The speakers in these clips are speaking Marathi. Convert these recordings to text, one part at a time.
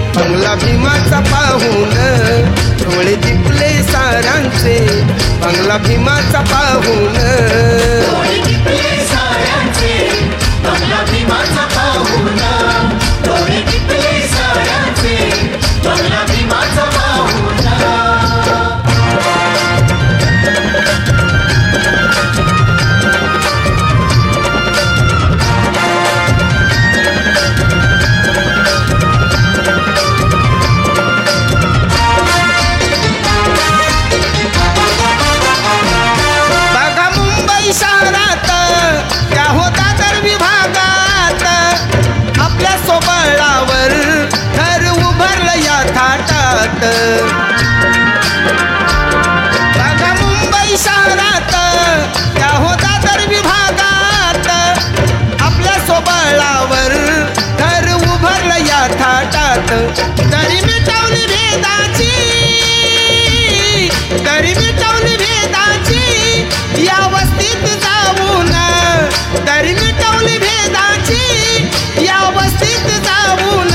बंगला भीमाचा पाहून डोळे दिपले साऱ्यांचे बंगला भीमाचा पाहून डोळे दिपले साऱ्यांचे बंगला भीमाचा पाहून डोळे दिपले साऱ्यांचे बंगला भीमाचा पाहून शहरात त्या होता तर विभागात आपल्या सोबळावर घर उभारलं या थाटात बघा मुंबई शहरात त्या होता तर विभागात आपल्या सोबळावर घर उभारलं या थाटात तरी मिटवली भेदाची तरी मिटवली भेदाची या वस्तीत जाऊन तरी मिटवली भेदाची या वस्तीत जाऊन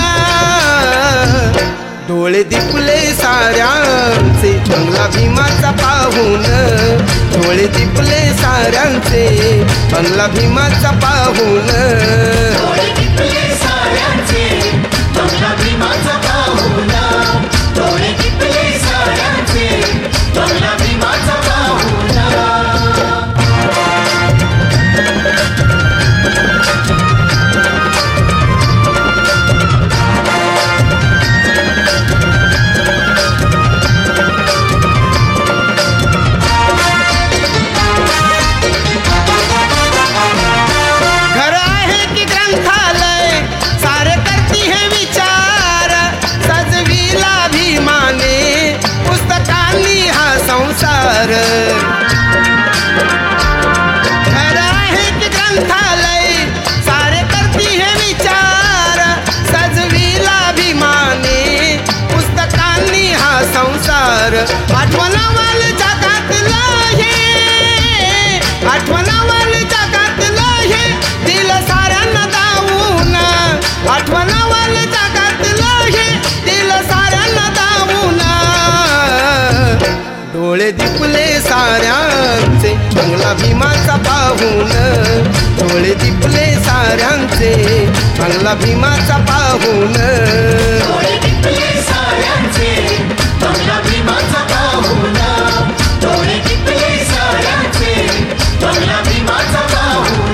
डोळे दिपले साऱ्यांचे बंगला भीमाचा पाहून डोळे दिपले साऱ्यांचे बंगला भीमाचा पाहून डोळे दिपले साऱ्यांचे बंगला भीमाचा पाहून डोळे दिपले साऱ्यांचे बंगला भीमाचा पाहून संसार घर आहे की ग्रंथालय सारे करती हे विचार सजविला अभिमाने पुस्तकांनी हा संसार आठवणावाल जगातलं हे आठवणावाल जगातलं हे दिल साऱ्यांना दावून आठवणावाल जगातलं हे दिल साऱ्यांना दावून डोळे दिपले साऱ्यांचे बंगला भीमाचा पाहून डोळे दिपले साऱ्यांचे बंगला भीमाचा पाहून डोळे दिपले साऱ्यांचे बंगला भीमाचा पाहून डोळे दिपले साऱ्यांचे बंगला भीमाचा पाहून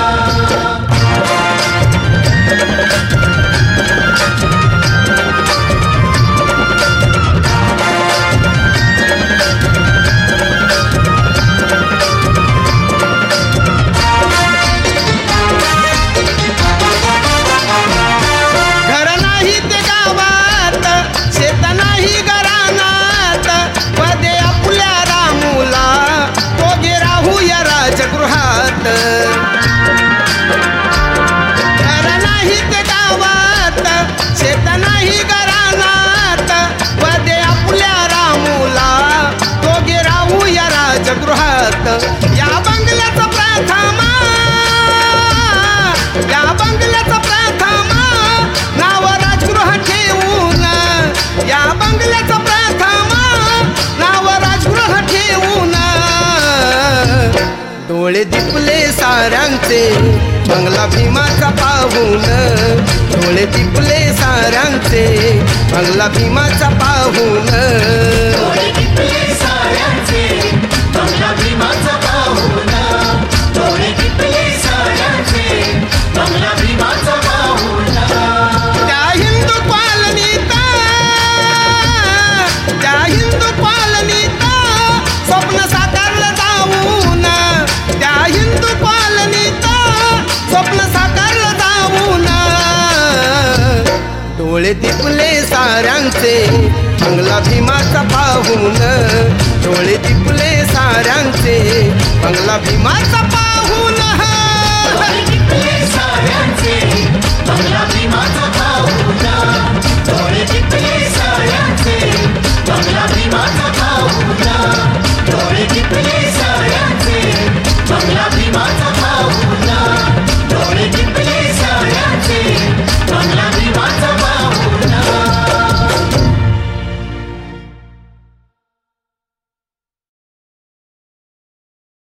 घर नाही ते गावात शेत नाही घरानात वदे आपल्या रामूला दोघे राहू या राजगृहात या बंगल्याचा प्रथमा या बंगल्याचा प्रथमा नाव राजगृह ठेवून या बंगल्याचा प्रथमा नाव राजगृह ठेवून डोळे दिपले साऱ्यांचे बंगला भीमाचा पाहून डोळे दिपले साऱ्यांचे बंगला भीमाचा पाहून डोळे दिपले साऱ्यांचे बंगला भीमाचा पाहून डोळे दिपले साऱ्यांचे बंगला भीमाचा पाहून त्या हिंदू कॉलनीत स्वप्न साकारलं जाऊन त्या हिंदू कॉलनीत स्वप्न साकारलं जाऊन डोळे दिपले साऱ्यांचे बंगला भीमाचा पाहून डोळे दिपले साऱ्यांचे बंगला भीमाचा